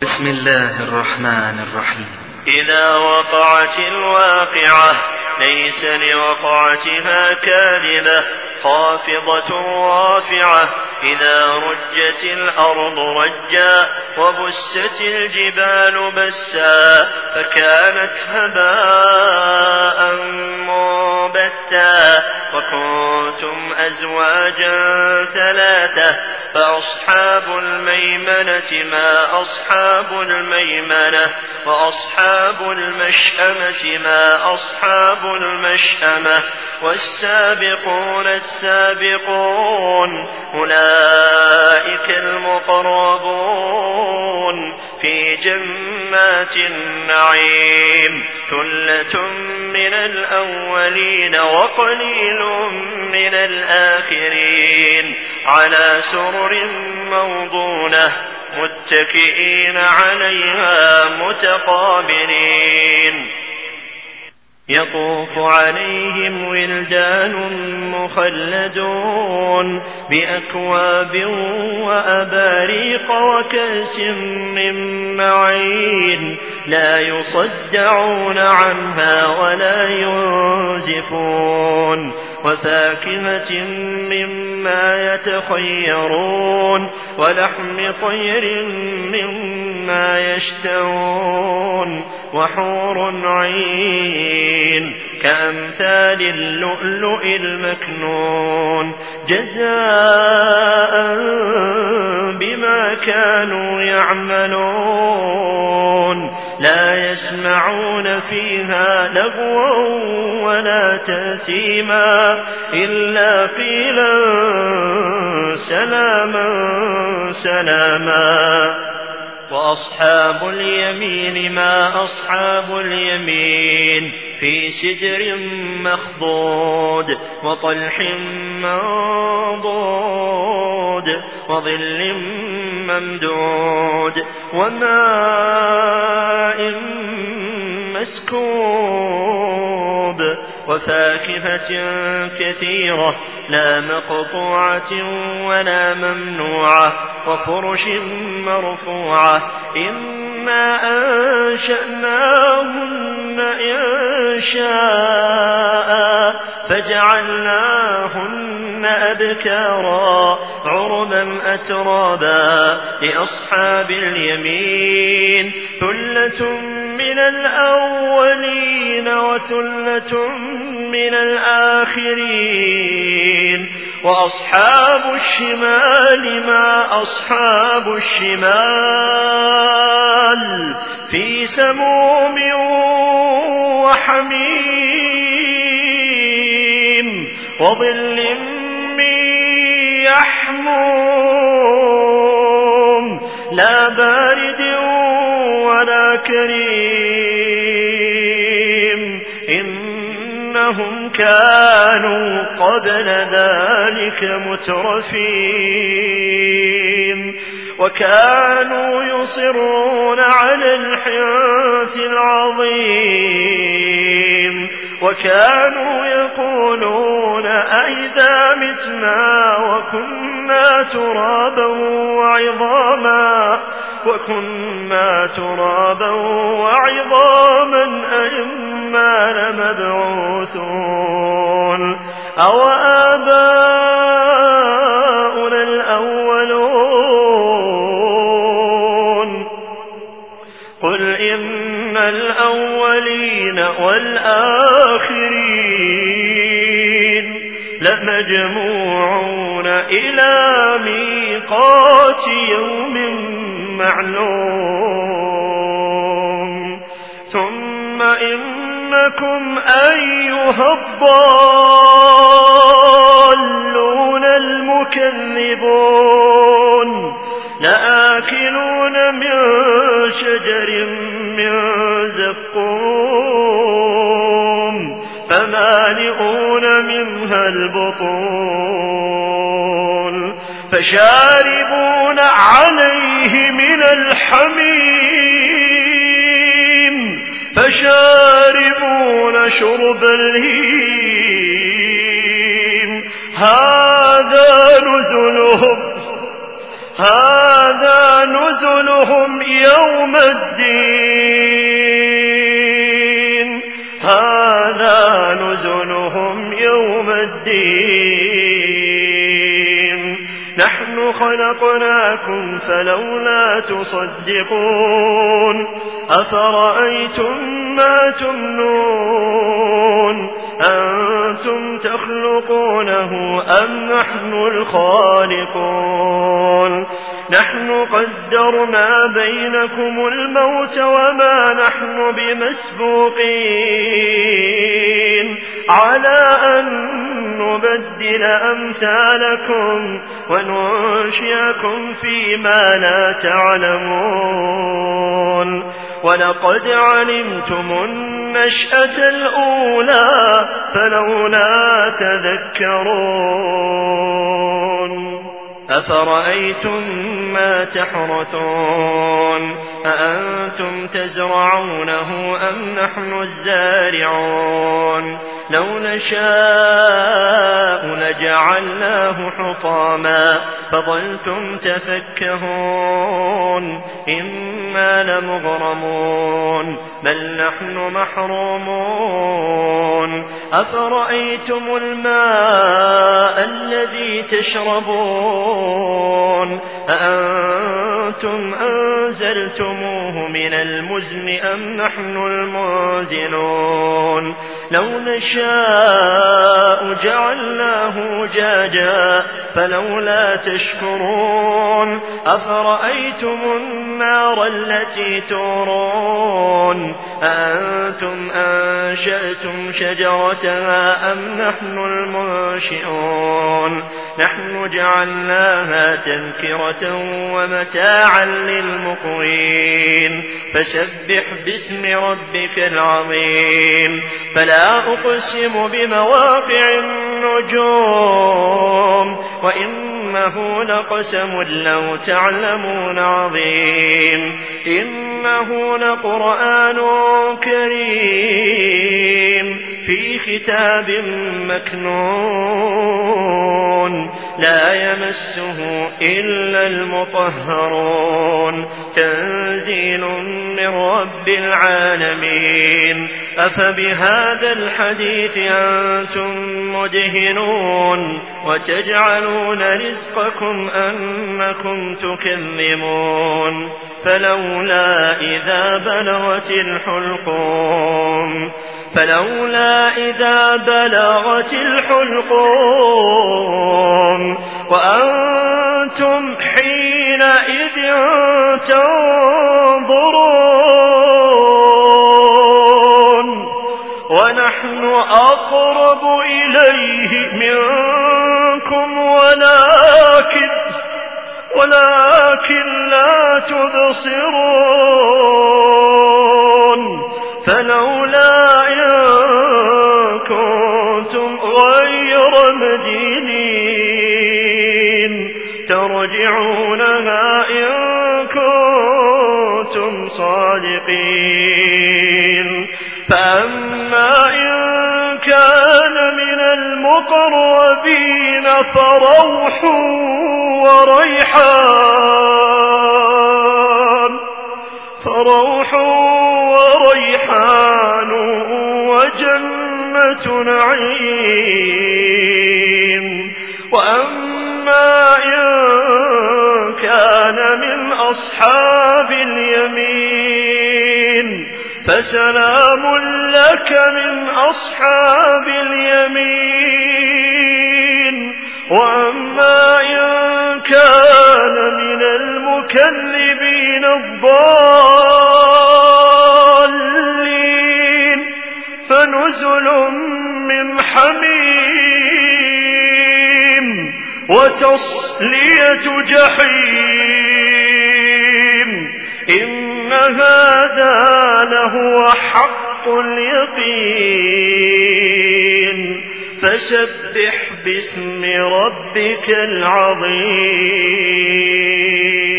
بسم الله الرحمن الرحيم. إذا وقعت الواقعة ليس لوقعتها كاذبة خافضة رافعة إذا رجت الأرض رجا وبست الجبال بسا فكانت هباء منبتا وكنتم أزواجا ثلاثة فأصحاب الميمنة ما أصحاب الميمنة وأصحاب المشأمة ما أصحاب المشأمة والسابقون السابقون أولئك المقربون في جنات النعيم ثلة من الأولين وقليل من الآخرين على سرر موضونة متكئين عليها متقابلين يطوف عليهم ولدان مخلدون بأكواب وأباريق وكأس من معين لا يصدعون عنها ولا ينزفون وفاكهة مما يتخيرون ولحم طير مما يشتهون وحور عين كأمثال اللؤلؤ المكنون جزاء بما كانوا يعملون لا يسمعون فيها لغوا ولا تأثيما إلا قيلا سلاما سلاما وأصحاب اليمين ما أصحاب اليمين في سدر مخضود وطلح منضود وظل ممدود وماء مسكوب وفاكهة كثيرة لا مقطوعة ولا ممنوعة وفرش مرفوعة إنا أنشأناهن إنشاء فجعلناهن أبكارا عربا أترابا لأصحاب اليمين ثلة من الأولين وثلة من الآخرين وأصحاب الشمال ما أصحاب الشمال في سموم وحميم وظل من يحموم لا بارد ولا كريم إنهم كانوا قبل ذلك مترفين وكانوا يصرون على الحنث العظيم وكانوا يقولون أئذا متنا وكنا ترابا وعظاما أئنا لمبعوثون أو آباؤنا الأولون قل إن الأولين والآخرين لمجموعون إلى ميقات يوم معلوم ثم إنكم أيها الضالون المكذبون لآكلون من شجر من زقوم فمالئون منها البطون فشاربون عليه من الحميم فشاربون شرب الهيم هذا هذا نزلهم يوم الدين هذا نزلهم يوم الدين نحن خلقناكم فلولا تصدقون أفرأيتم ما تمنون أنتم تخلقونه أم نحن الخالقون نحن قدرنا بينكم الموت وما نحن بمسبوقين على أن نبدل أمثالكم وننشئكم فيما لا تعلمون ولقد علمتم النشأة الأولى فلولا تذكرون أفرأيتم ما تحرثون أأنتم تزرعونه أم نحن الزارعون لو نشاء لجعلناه حطاما فظلتم تفكهون إنا لمغرمون بل نحن محرومون أفرأيتم الماء الذي تشربون أأنتم أنزلتموه من المزن أم نحن المنزلون لو نشاء جعلناه جاجا فلولا تشكرون أفرأيتم النار التي تورون أأنتم أنشأتم شجرتها أم نحن المنشئون نحن جعلناها تذكرة ومتاعا للمقوين فسبح باسم ربك العظيم فلا أقسم بمواقع النجوم وإنه لقسم لو تعلمون عظيم إنه لقرآن كريم في كتاب مكنون لا يمسه إلا المطهرون تنزيل من رب العالمين أفبهذا الحديث أنتم مدهنون وتجعلون رزقكم أنكم تكذبون فلولا إذا بلغت الحلقوم وأنتم حينئذ تنظرون ونحن أقرب إليه منكم ولكن لا تبصرون فلولا إن كنتم غير مدينين ترجعونها إن كنتم صادقين فأما إن كان من المقربين فروح وريحان وجنة نعيم وأما إن كان من أصحاب اليمين فسلام لك من أصحاب اليمين وأما إن كان من المكذبين الضالين فنزل من حميم وتصلية جحيم إن هذا لهو حق اليقين فسبح باسم ربك العظيم